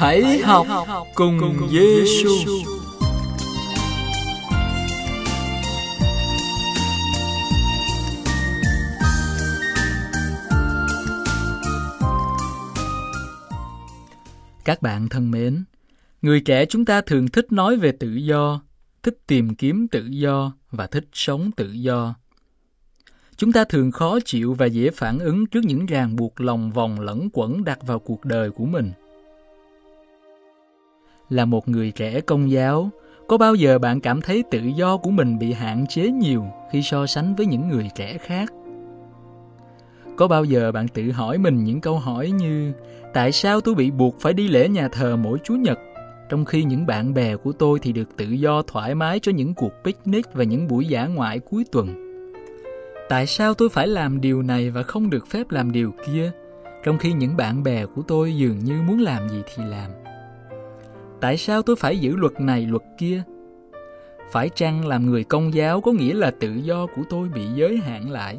Hãy học cùng Giê-xu. Các bạn thân mến, người trẻ chúng ta thường thích nói về tự do, thích tìm kiếm tự do và thích sống tự do. Chúng ta thường khó chịu và dễ phản ứng trước những ràng buộc lòng vòng lẫn quẩn đặt vào cuộc đời của mình. Là một người trẻ Công giáo, có bao giờ bạn cảm thấy tự do của mình bị hạn chế nhiều khi so sánh với những người trẻ khác? Có bao giờ bạn tự hỏi mình những câu hỏi như: tại sao tôi bị buộc phải đi lễ nhà thờ mỗi Chủ nhật, trong khi những bạn bè của tôi thì được tự do thoải mái cho những cuộc picnic và những buổi dã ngoại cuối tuần? Tại sao tôi phải làm điều này và không được phép làm điều kia, trong khi những bạn bè của tôi dường như muốn làm gì thì làm? Tại sao tôi phải giữ luật này luật kia? Phải chăng làm người Công giáo có nghĩa là tự do của tôi bị giới hạn lại?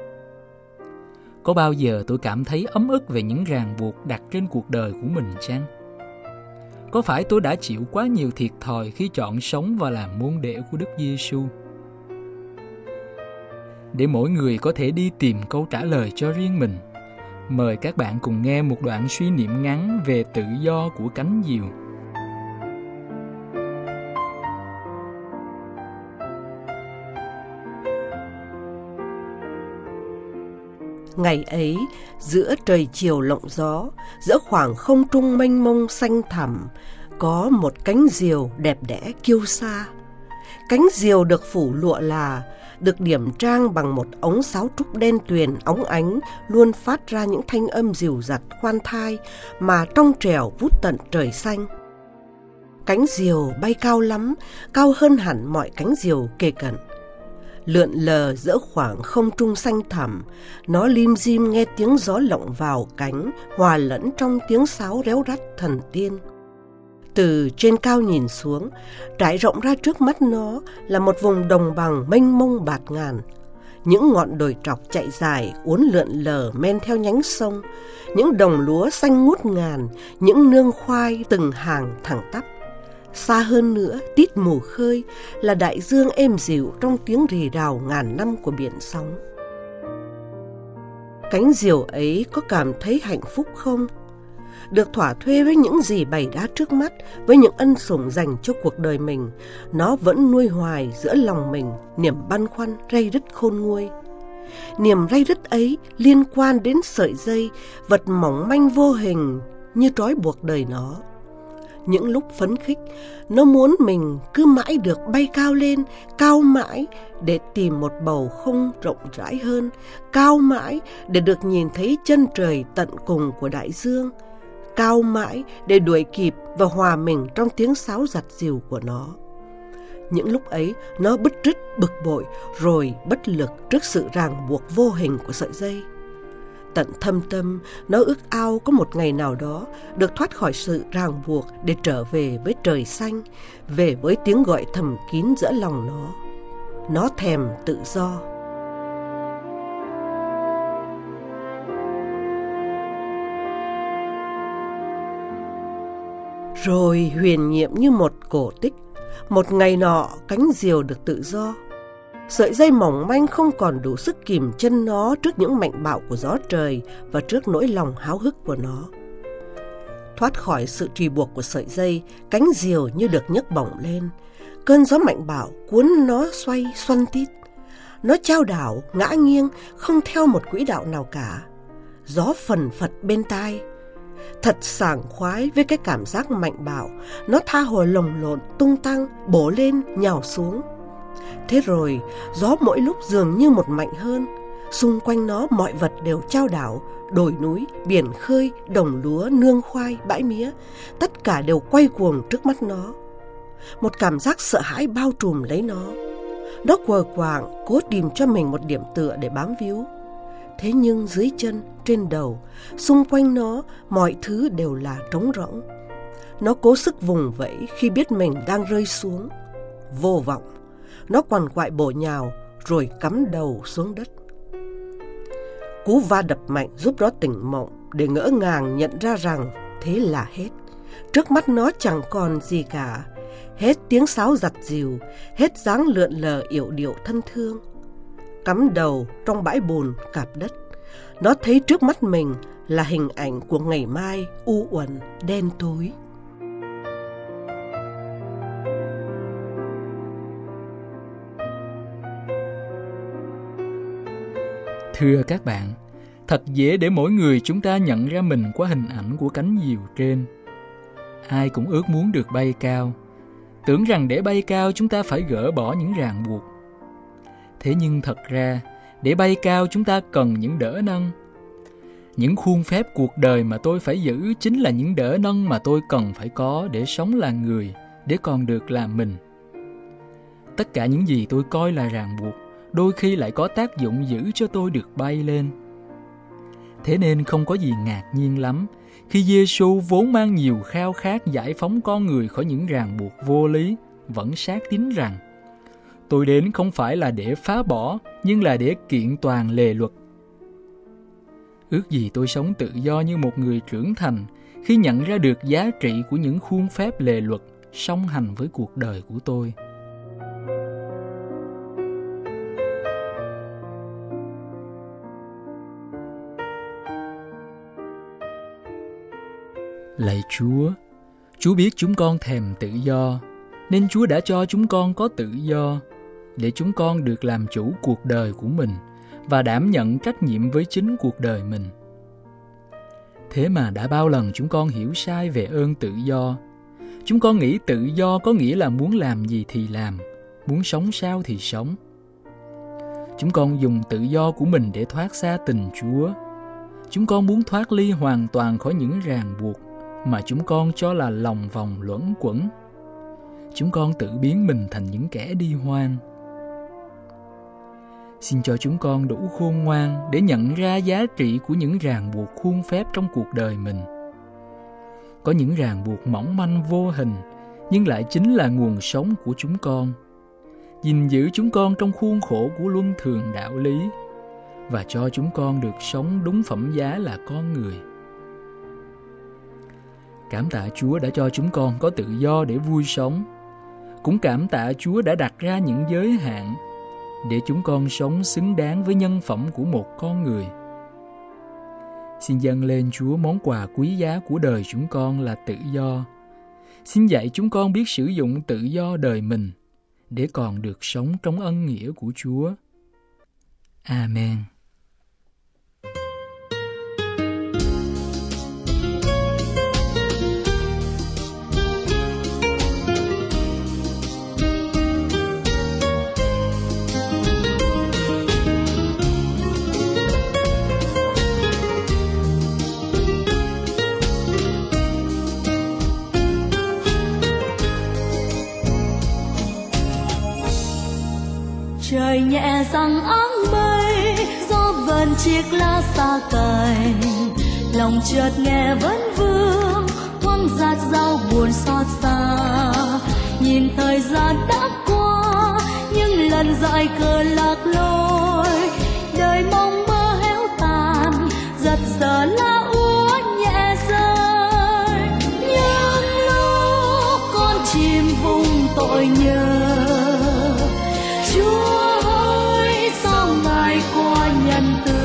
Có bao giờ tôi cảm thấy ấm ức về những ràng buộc đặt trên cuộc đời của mình chăng? Có phải tôi đã chịu quá nhiều thiệt thòi khi chọn sống và làm môn đệ của Đức Giê-xu? Để mỗi người có thể đi tìm câu trả lời cho riêng mình, mời các bạn cùng nghe một đoạn suy niệm ngắn về tự do của cánh diều. Ngày ấy, giữa trời chiều lộng gió, giữa khoảng không trung mênh mông xanh thẳm, có một cánh diều đẹp đẽ kiêu sa. Cánh diều được phủ lụa là, được điểm trang bằng một ống sáo trúc đen tuyền óng ánh, luôn phát ra những thanh âm dịu dặt khoan thai mà trong trẻo vút tận trời xanh. Cánh diều bay cao lắm, cao hơn hẳn mọi cánh diều kề cận. Lượn lờ giữa khoảng không trung xanh thẳm, nó lim dim nghe tiếng gió lộng vào cánh, hòa lẫn trong tiếng sáo réo rắt thần tiên. Từ trên cao nhìn xuống, trải rộng ra trước mắt nó là một vùng đồng bằng mênh mông bạt ngàn. Những ngọn đồi trọc chạy dài, uốn lượn lờ men theo nhánh sông, những đồng lúa xanh ngút ngàn, những nương khoai từng hàng thẳng tắp. Xa hơn nữa, tít mù khơi là đại dương êm dịu trong tiếng rì rào ngàn năm của biển sóng. Cánh diều ấy có cảm thấy hạnh phúc không? Được thỏa thuê với những gì bày đá trước mắt, với những ân sủng dành cho cuộc đời mình, nó vẫn nuôi hoài giữa lòng mình niềm băn khoăn ray rứt khôn nguôi. Niềm ray rứt ấy liên quan đến sợi dây, vật mỏng manh vô hình như trói buộc đời nó. Những lúc phấn khích, nó muốn mình cứ mãi được bay cao lên, cao mãi để tìm một bầu không rộng rãi hơn, cao mãi để được nhìn thấy chân trời tận cùng của đại dương, cao mãi để đuổi kịp và hòa mình trong tiếng sáo giặt dìu của nó. Những lúc ấy, nó bứt rứt bực bội rồi bất lực trước sự ràng buộc vô hình của sợi dây. Tận thâm tâm, nó ước ao có một ngày nào đó được thoát khỏi sự ràng buộc để trở về với trời xanh, về với tiếng gọi thầm kín giữa lòng nó. Nó thèm tự do. Rồi huyền nhiệm như một cổ tích, một ngày nọ cánh diều được tự do. Sợi dây mỏng manh không còn đủ sức kìm chân nó trước những mạnh bạo của gió trời và trước nỗi lòng háo hức của nó. Thoát khỏi sự trì buộc của sợi dây, cánh diều như được nhấc bổng lên. Cơn gió mạnh bạo cuốn nó xoay xoăn tít. Nó chao đảo, ngã nghiêng, không theo một quỹ đạo nào cả. Gió phần phật bên tai. Thật sảng khoái với cái cảm giác mạnh bạo, nó tha hồ lồng lộn, tung tăng, bổ lên, nhào xuống. Thế rồi, gió mỗi lúc dường như một mạnh hơn. Xung quanh nó mọi vật đều chao đảo, đồi núi, biển khơi, đồng lúa, nương khoai, bãi mía, tất cả đều quay cuồng trước mắt nó. Một cảm giác sợ hãi bao trùm lấy nó. Nó quờ quạng, cố tìm cho mình một điểm tựa để bám víu. Thế nhưng dưới chân, trên đầu, xung quanh nó, mọi thứ đều là trống rỗng. Nó cố sức vùng vẫy khi biết mình đang rơi xuống. Vô vọng. Nó quằn quại bổ nhào rồi cắm đầu xuống đất. Cú va đập mạnh giúp nó tỉnh mộng để ngỡ ngàng nhận ra rằng thế là hết. Trước mắt nó chẳng còn gì cả, hết tiếng sáo giặt dìu, hết dáng lượn lờ yểu điệu thân thương. Cắm đầu trong bãi bùn cạp đất, nó thấy trước mắt mình là hình ảnh của ngày mai u uẩn đen tối. Thưa các bạn, thật dễ để mỗi người chúng ta nhận ra mình qua hình ảnh của cánh diều trên. Ai cũng ước muốn được bay cao, tưởng rằng để bay cao chúng ta phải gỡ bỏ những ràng buộc. Thế nhưng thật ra, để bay cao chúng ta cần những đỡ nâng. Những khuôn phép cuộc đời mà tôi phải giữ chính là những đỡ nâng mà tôi cần phải có để sống là người, để còn được làm mình. Tất cả những gì tôi coi là ràng buộc, đôi khi lại có tác dụng giữ cho tôi được bay lên. Thế nên không có gì ngạc nhiên lắm khi Giê-xu vốn mang nhiều khao khát giải phóng con người khỏi những ràng buộc vô lý, vẫn xác tín rằng: tôi đến không phải là để phá bỏ, nhưng là để kiện toàn lề luật. Ước gì tôi sống tự do như một người trưởng thành khi nhận ra được giá trị của những khuôn phép lề luật song hành với cuộc đời của tôi. Lạy Chúa, Chúa biết chúng con thèm tự do, nên Chúa đã cho chúng con có tự do, để chúng con được làm chủ cuộc đời của mình và đảm nhận trách nhiệm với chính cuộc đời mình. Thế mà đã bao lần chúng con hiểu sai về ơn tự do. Chúng con nghĩ tự do có nghĩa là muốn làm gì thì làm, muốn sống sao thì sống. Chúng con dùng tự do của mình để thoát xa tình Chúa. Chúng con muốn thoát ly hoàn toàn khỏi những ràng buộc mà chúng con cho là lòng vòng luẩn quẩn. Chúng con tự biến mình thành những kẻ đi hoang. Xin cho chúng con đủ khôn ngoan để nhận ra giá trị của những ràng buộc khuôn phép trong cuộc đời mình. Có những ràng buộc mỏng manh vô hình, nhưng lại chính là nguồn sống của chúng con. Gìn giữ chúng con trong khuôn khổ của luân thường đạo lý, và cho chúng con được sống đúng phẩm giá là con người. Cảm tạ Chúa đã cho chúng con có tự do để vui sống. Cũng cảm tạ Chúa đã đặt ra những giới hạn để chúng con sống xứng đáng với nhân phẩm của một con người. Xin dâng lên Chúa món quà quý giá của đời chúng con là tự do. Xin dạy chúng con biết sử dụng tự do đời mình để còn được sống trong ân nghĩa của Chúa. Amen. Trời nhẹ răng áng mây, gió vần chiếc lá xa cành, lòng chợt nghe vấn vương, hoang dạt dao buồn xót xa. Nhìn thời gian đã qua, những lần dại khờ lạc lối, đời mong mơ héo tàn, giật giờ lá úa nhẹ rơi. Nhưng lúc con chìm vùng tội nhớ, Chúa ơi sao Ngài qua nhân từ,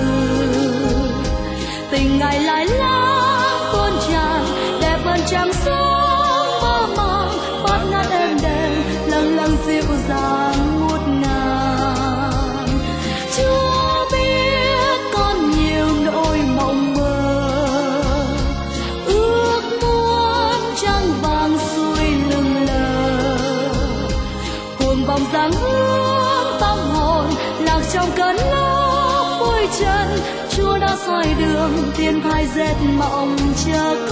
tình Ngài lại lãng tuôn tràn, đẹp hơn trăng sáng mơ màng, bát ngát êm đềm lâng lâng dịu dàng ngút ngàn. Chúa biết con nhiều nỗi mộng mơ, ước muốn trăng vàng xuôi lưng lờ, cuồng vòng dáng hương tâm hồn lạc trong cơn lốc vui chân. Chúa đã soi đường tiên thai dệt mộng chờ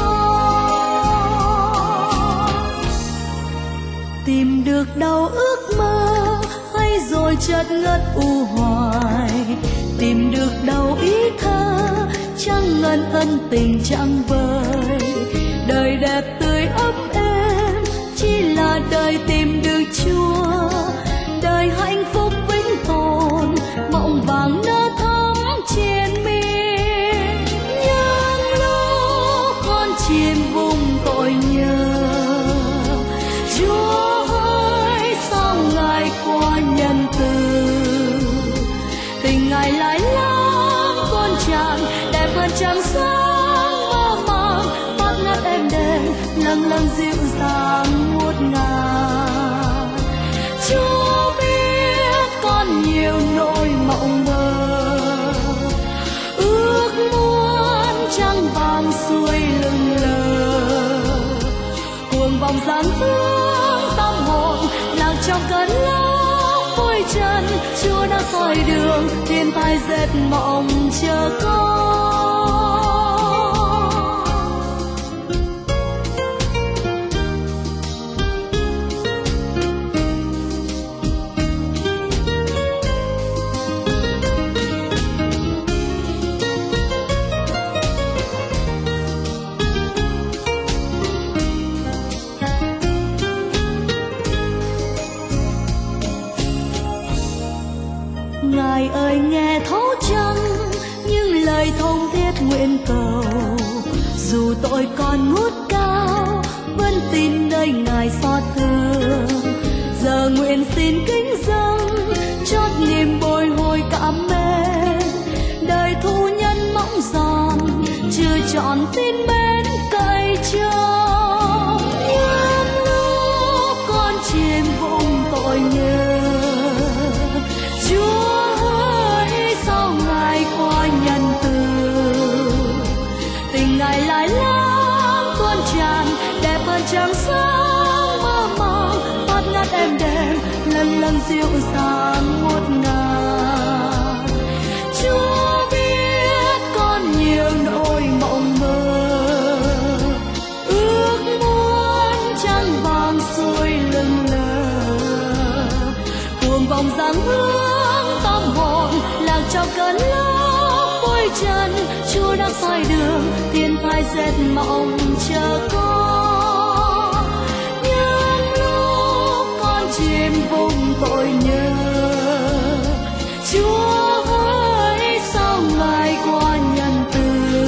con, tìm được đâu ước mơ hay rồi chợt ngất u hoài, tìm được đâu ý thơ chẳng ngần ân tình chẳng vời. Đời đẹp tươi ấm êm chỉ là đời tìm được Chúa, đời hạnh phúc vĩnh tồn mộng vàng nở thắm trên miên. Nhưng lúc con chìm vùng tội nhớ, tràn đẹp hơn trăng sáng mơ màng bát ngát êm đềm lâng lâng dịu dàng ngút ngàn. Chúa biết con nhiều nỗi mộng mơ ước muốn trăng vàng xuôi lưng lờ cuồng vòng dáng hương tâm hồn lạc trong cơn lốc vui chân. Chúa đã soi đường thiên thai dệt mộng chờ con. Ngài ơi nghe thấu chăng những lời thông thiết nguyện cầu, dù tội còn ngút cao vẫn tin nơi Ngài xót thương. Giờ nguyện xin kính dâng chót niềm bồi hồi cảm mến, đời thu nhân mong giòn chưa chọn tin mến cậy trông. Nhưng lúc con chìm vụng tội nhớ Chúa nhân từ tình Ngài lại lãng tuôn tràn đẹp hơn trăng sáng mơ màng bát ngát êm đềm lâng lâng dịu dàng ngút ngàn. Chúa biết con nhiều nỗi mộng mơ ước muốn trăng vàng xuôi lưng lờ cuồng vòng dáng hương tâm hồn lạc trong cơn lốc chân. Chúa đã soi đường thiên thai dệt mộng chờ con. Nhưng lúc con chìm vùng tội nhớ Chúa ơi sao Ngài qua nhân từ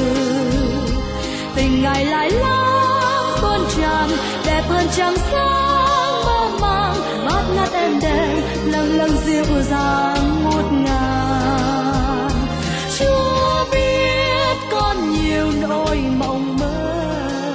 tình Ngài lại lãng tuôn tràn đẹp hơn trăng sáng mơ màng bát ngát êm đềm lâng lâng dịu dàng ngút ngàn. Chúa biết con nhiều nỗi mộng mơ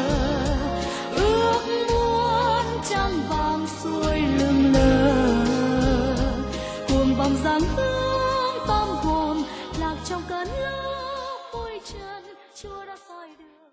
ước muốn trăng vàng xuôi lưng lờ cuồng vòng dáng hương tâm hồn lạc trong cơn lốc vui chân. Chúa đã soi đường